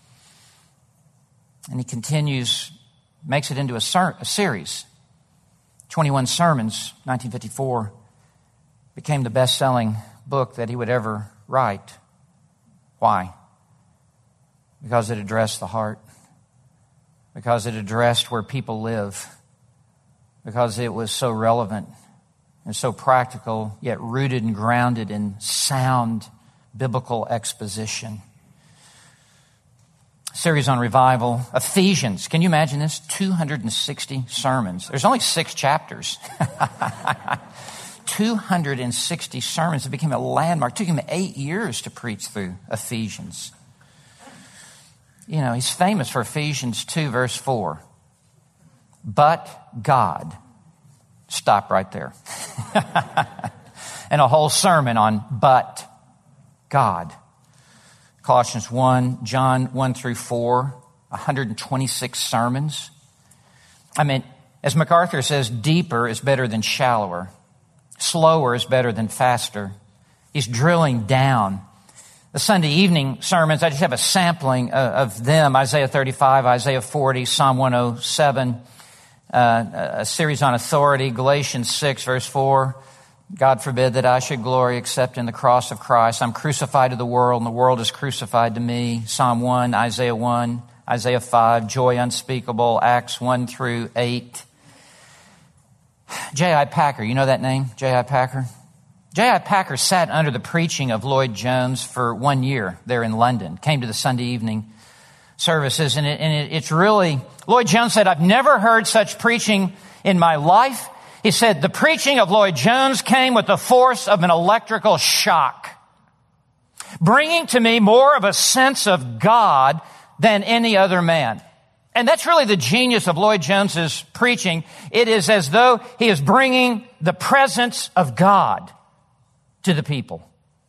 And he continues, makes it into a, ser- a series. twenty-one sermons, nineteen fifty-four, became the best-selling book that he would ever write. Why? Because it addressed the heart. Because it addressed where people live. Because it was so relevant and so practical, yet rooted and grounded in sound biblical exposition. Series on revival. Ephesians. Can you imagine this? two hundred sixty sermons. There's only six chapters. two hundred sixty sermons. It became a landmark. It took him eight years to preach through Ephesians. You know, he's famous for Ephesians two, verse four. But God. Stop right there. And a whole sermon on but God. Colossians one, John one through four, one hundred twenty-six sermons. I mean, as MacArthur says, deeper is better than shallower. Slower is better than faster. He's drilling down. The Sunday evening sermons, I just have a sampling of them. Isaiah thirty-five, Isaiah forty, Psalm one oh seven, uh, a series on authority, Galatians six, verse four. God forbid that I should glory except in the cross of Christ. I'm crucified to the world, and the world is crucified to me. Psalm one, Isaiah one, Isaiah five, joy unspeakable, Acts one through eight. J I Packer, you know that name, J I Packer? J I Packer sat under the preaching of Lloyd Jones for one year there in London, came to the Sunday evening services, and, it, and it, it's really, Lloyd Jones said, I've never heard such preaching in my life. He said, the preaching of Lloyd Jones came with the force of an electrical shock, bringing to me more of a sense of God than any other man. And that's really the genius of Lloyd Jones's preaching. It is as though he is bringing the presence of God to the people.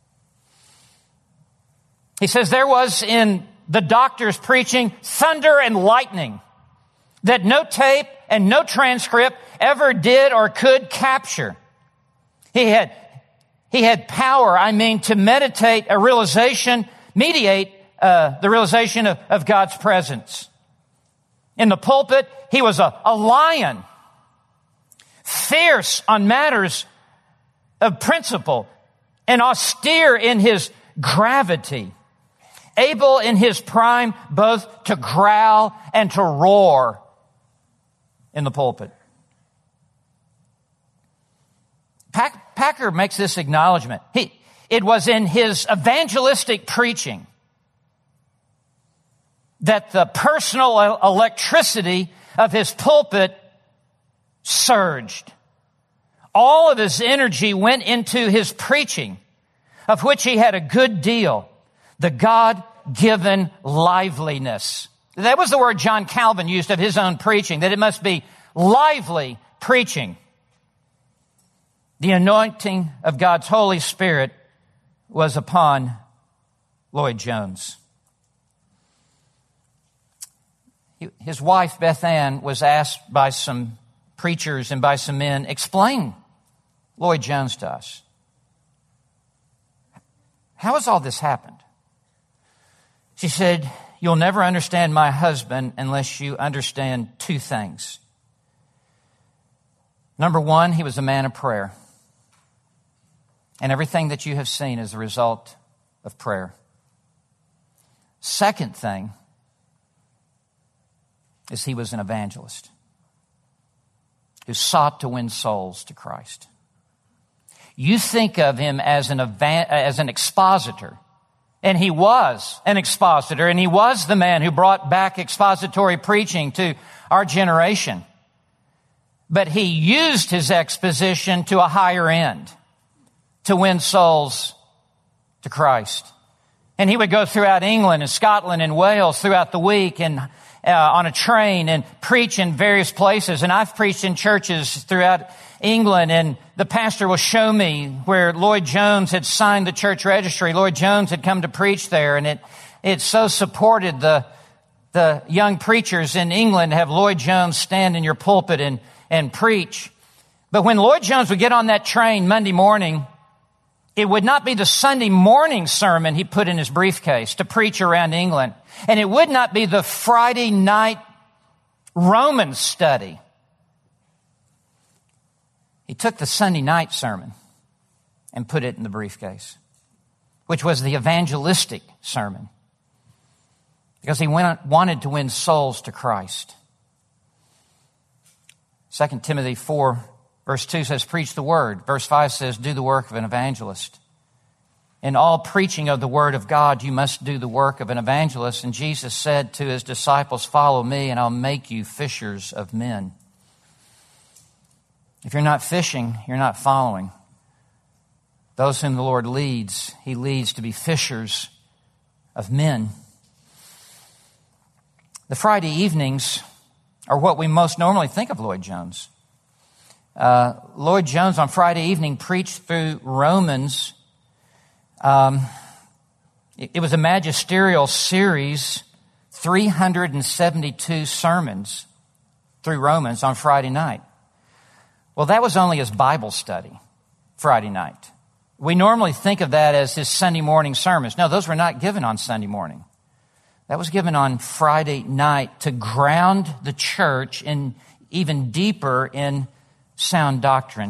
He says there was in the doctor's preaching thunder and lightning that no tape and no transcript ever did or could capture. He had, he had power, I mean, to meditate a realization, mediate uh, the realization of, of God's presence. In the pulpit, he was a, a lion, fierce on matters of principle, and austere in his gravity, able in his prime both to growl and to roar in the pulpit. Pack, Packer makes this acknowledgement. He, it was in his evangelistic preaching that the personal electricity of his pulpit surged. All of his energy went into his preaching, of which he had a good deal, the God-given liveliness. That was the word John Calvin used of his own preaching, that it must be lively preaching. The anointing of God's Holy Spirit was upon Lloyd Jones. His wife, Beth Ann, was asked by some preachers and by some men, explain Lloyd Jones to us. How has all this happened? She said, you'll never understand my husband unless you understand two things. Number one, he was a man of prayer. And everything that you have seen is a result of prayer. Second thing is he was an evangelist who sought to win souls to Christ. You think of him as an evan- as an expositor, and he was an expositor, and he was the man who brought back expository preaching to our generation. But he used his exposition to a higher end, to win souls to Christ. And he would go throughout England and Scotland and Wales throughout the week and uh, on a train and preach in various places. And I've preached in churches throughout England, and the pastor will show me where Lloyd Jones had signed the church registry. Lloyd Jones had come to preach there, and it it so supported the the young preachers in England to have Lloyd Jones stand in your pulpit and and preach. But when Lloyd Jones would get on that train Monday morning, it would not be the Sunday morning sermon he put in his briefcase to preach around England. And it would not be the Friday night Romans study. He took the Sunday night sermon and put it in the briefcase, which was the evangelistic sermon, because he went, wanted to win souls to Christ. Second Timothy four Verse two says, preach the word. Verse five says, do the work of an evangelist. In all preaching of the word of God, you must do the work of an evangelist. And Jesus said to his disciples, follow me and I'll make you fishers of men. If you're not fishing, you're not following. Those whom the Lord leads, he leads to be fishers of men. The Friday evenings are what we most normally think of Lloyd Jones. Uh, Lloyd Jones on Friday evening preached through Romans. Um, it, it was a magisterial series, three hundred seventy-two sermons through Romans on Friday night. Well, that was only his Bible study, Friday night. We normally think of that as his Sunday morning sermons. No, those were not given on Sunday morning. That was given on Friday night to ground the church in even deeper in sound doctrine.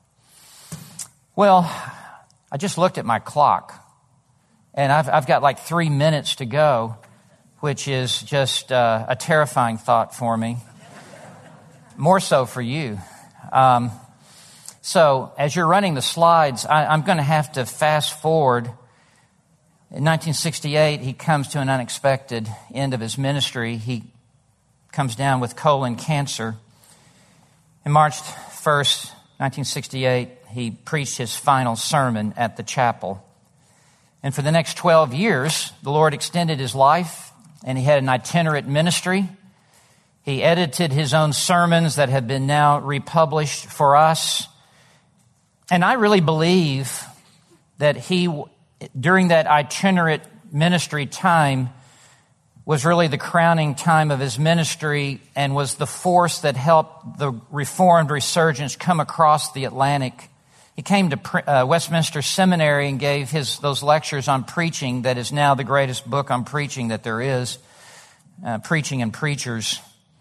Well, I just looked at my clock, and I've, I've got like three minutes to go, which is just uh, a terrifying thought for me. More so for you. Um, so as you're running the slides, I, I'm going to have to fast forward. In nineteen sixty-eight, he comes to an unexpected end of his ministry. He comes down with colon cancer. In March first, nineteen sixty-eight, he preached his final sermon at the chapel. And for the next twelve years, the Lord extended his life, and he had an itinerant ministry. He edited his own sermons that have been now republished for us. And I really believe that he, during that itinerant ministry time, was really the crowning time of his ministry and was the force that helped the Reformed resurgence come across the Atlantic. He came to uh, Westminster Seminary and gave his those lectures on preaching that is now the greatest book on preaching that there is, uh, Preaching and Preachers.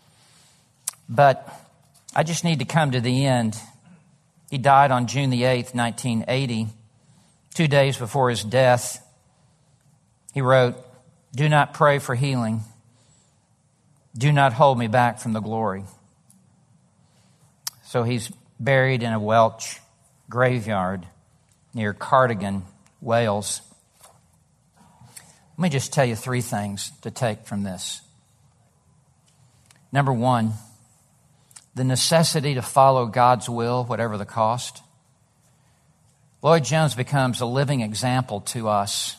But I just need to come to the end. He died on June the eighth, nineteen eighty. Two days before his death, he wrote, do not pray for healing. Do not hold me back from the glory. So he's buried in a Welsh graveyard near Cardigan, Wales. Let me just tell you three things to take from this. Number one, the necessity to follow God's will, whatever the cost. Lloyd Jones becomes a living example to us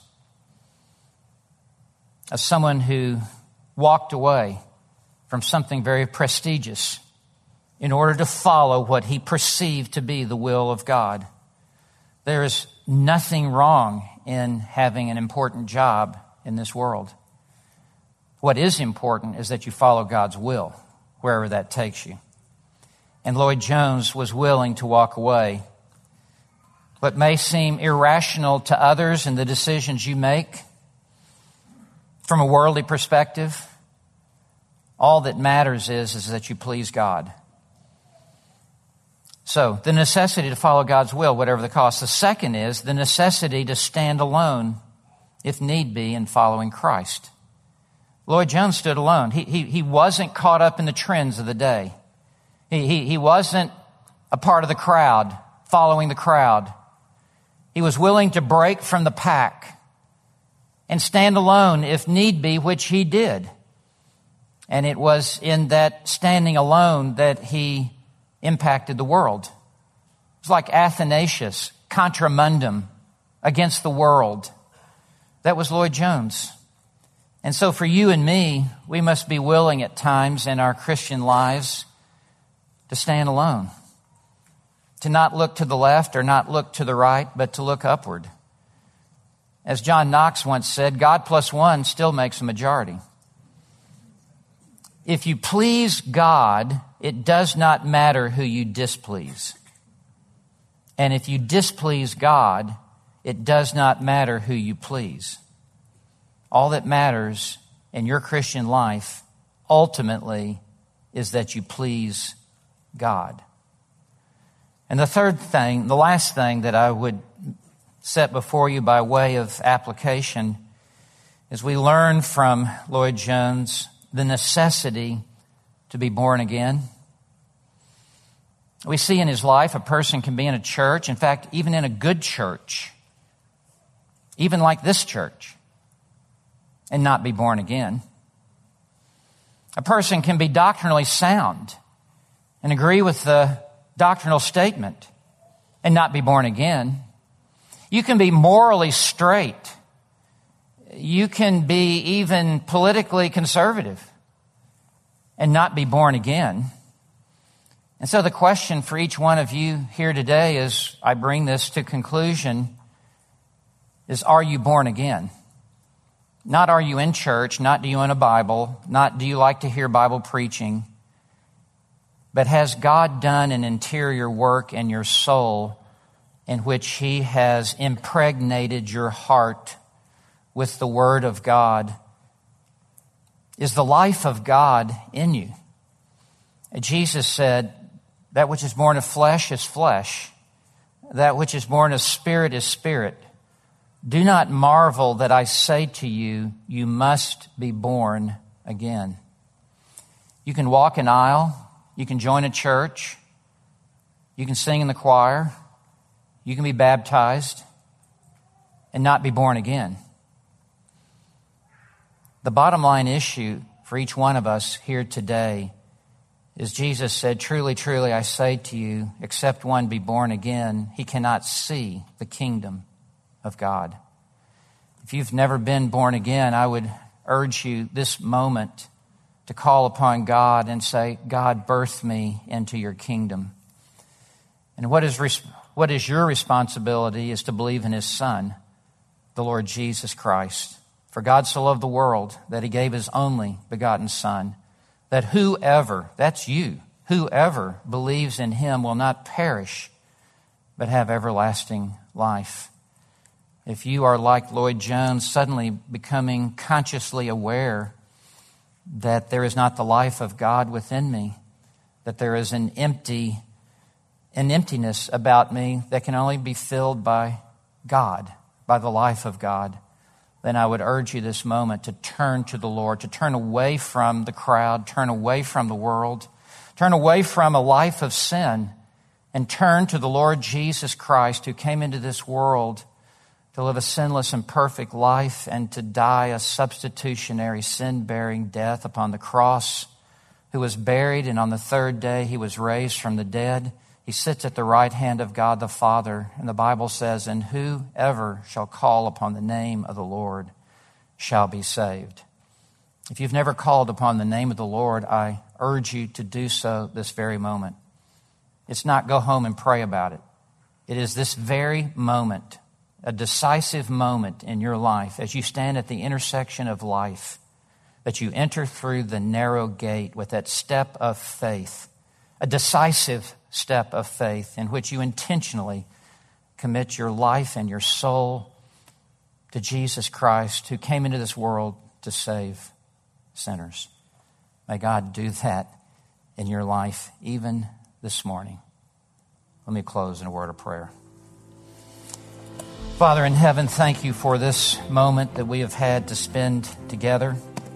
as someone who walked away from something very prestigious in order to follow what he perceived to be the will of God. There is nothing wrong in having an important job in this world. What is important is that you follow God's will, wherever that takes you. And Lloyd Jones was willing to walk away. What may seem irrational to others in the decisions you make, from a worldly perspective, all that matters is, is that you please God. So, the necessity to follow God's will, whatever the cost. The second is the necessity to stand alone, if need be, in following Christ. Lloyd Jones stood alone. He, he, he wasn't caught up in the trends of the day. He, he, he wasn't a part of the crowd, following the crowd. He was willing to break from the pack and stand alone if need be, which he did. And it was in that standing alone that he impacted the world. It was like Athanasius, contra mundum, against the world. That was Lloyd Jones. And so for you and me, we must be willing at times in our Christian lives to stand alone, to not look to the left or not look to the right, but to look upward. As John Knox once said, God plus one still makes a majority. If you please God, it does not matter who you displease. And if you displease God, it does not matter who you please. All that matters in your Christian life ultimately is that you please God. And the third thing, the last thing that I would set before you by way of application is we learn from Lloyd Jones the necessity to be born again. We see in his life a person can be in a church, in fact, even in a good church, even like this church, and not be born again. A person can be doctrinally sound and agree with the doctrinal statement and not be born again. You can be morally straight. You can be even politically conservative and not be born again. And so the question for each one of you here today, as I bring this to conclusion, is, are you born again? Not are you in church, not do you own a Bible, not do you like to hear Bible preaching, but has God done an interior work in your soul in which He has impregnated your heart with the Word of God? Is the life of God in you? Jesus said, that which is born of flesh is flesh. That which is born of spirit is spirit. Do not marvel that I say to you, you must be born again. You can walk an aisle. You can join a church. You can sing in the choir. You can be baptized and not be born again. The bottom line issue for each one of us here today is Jesus said, truly, truly, I say to you, except one be born again, he cannot see the kingdom of God. If you've never been born again, I would urge you this moment to call upon God and say, God, birth me into your kingdom. And what is res- what is your responsibility is to believe in His Son, the Lord Jesus Christ. For God so loved the world that He gave His only begotten Son, that whoever, that's you, whoever believes in Him will not perish, but have everlasting life. If you are like Lloyd Jones, suddenly becoming consciously aware that there is not the life of God within me, that there is an empty, an emptiness about me that can only be filled by God, by the life of God, then I would urge you this moment to turn to the Lord, to turn away from the crowd, turn away from the world, turn away from a life of sin, and turn to the Lord Jesus Christ, who came into this world to live a sinless and perfect life and to die a substitutionary sin-bearing death upon the cross, who was buried, and on the third day He was raised from the dead. He sits at the right hand of God the Father, and the Bible says, and whoever shall call upon the name of the Lord shall be saved. If you've never called upon the name of the Lord, I urge you to do so this very moment. It's not go home and pray about it. It is this very moment, a decisive moment in your life as you stand at the intersection of life, that you enter through the narrow gate with that step of faith, a decisive step of faith in which you intentionally commit your life and your soul to Jesus Christ, who came into this world to save sinners. May God do that in your life even this morning. Let me close in a word of prayer. Father in heaven, thank you for this moment that we have had to spend together.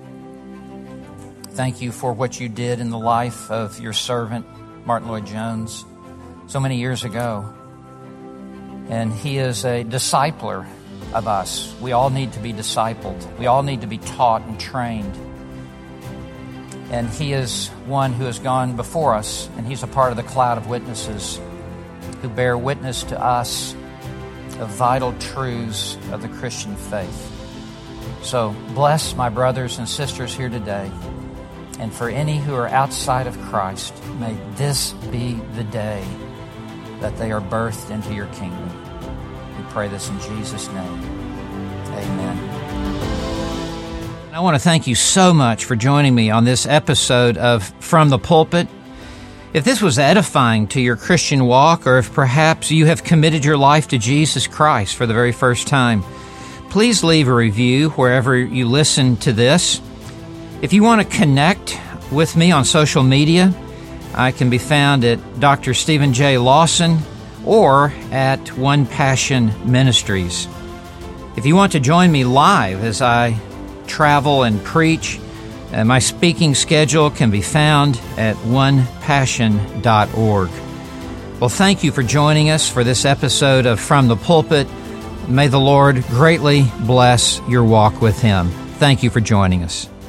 Thank you for what you did in the life of your servant, Martyn Lloyd-Jones, so many years ago. And he is a discipler of us. We all need to be discipled. We all need to be taught and trained. And he is one who has gone before us, and he's a part of the cloud of witnesses who bear witness to us of vital truths of the Christian faith. So bless my brothers and sisters here today. And for any who are outside of Christ, may this be the day that they are birthed into your kingdom. We pray this in Jesus' name. Amen. I want to thank you so much for joining me on this episode of From the Pulpit. If this was edifying to your Christian walk, or if perhaps you have committed your life to Jesus Christ for the very first time, please leave a review wherever you listen to this. If you want to connect with me on social media, I can be found at Doctor Stephen J. Lawson or at One Passion Ministries. If you want to join me live as I travel and preach, uh, my speaking schedule can be found at one passion dot org. Well, thank you for joining us for this episode of From the Pulpit. May the Lord greatly bless your walk with Him. Thank you for joining us.